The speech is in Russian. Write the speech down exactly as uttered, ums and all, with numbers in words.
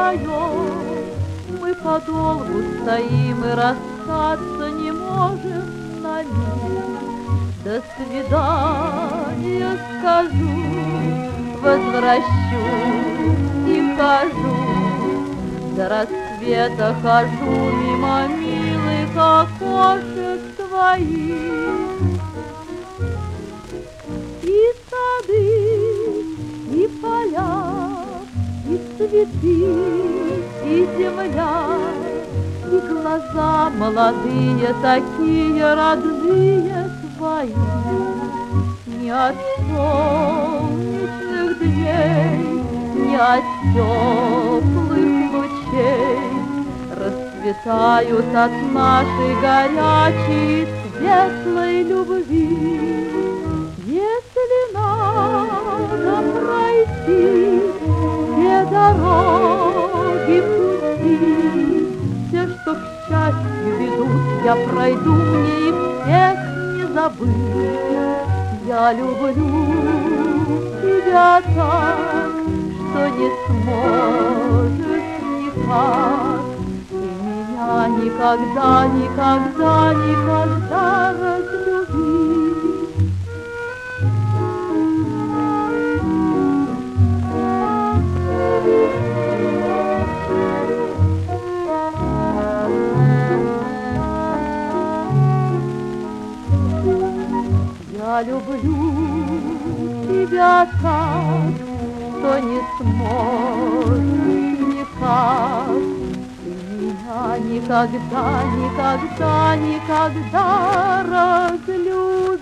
вдвоем. Мы подолгу стоим и расстаться не можем на миг. До свидания скажу, возвращусь и хожу. До рассвета хожу мимо милых окошек твоих. И сады, и поля, и цветы, и земля, и глаза молодые, такие родные твои. Ни от солнечных дней, ни от теплых лучей расцветают от нашей горячей светлой любви. Если надо пройти все дороги, пути, все, что к счастью ведут, я пройду, мне и всех не забыть. Я люблю тебя так, что не сможешь никак. И меня никогда, никогда, никогда разлюбить. Я люблю тебя так, что не сможешь никак. Ты меня никогда, никогда, никогда разлюбить.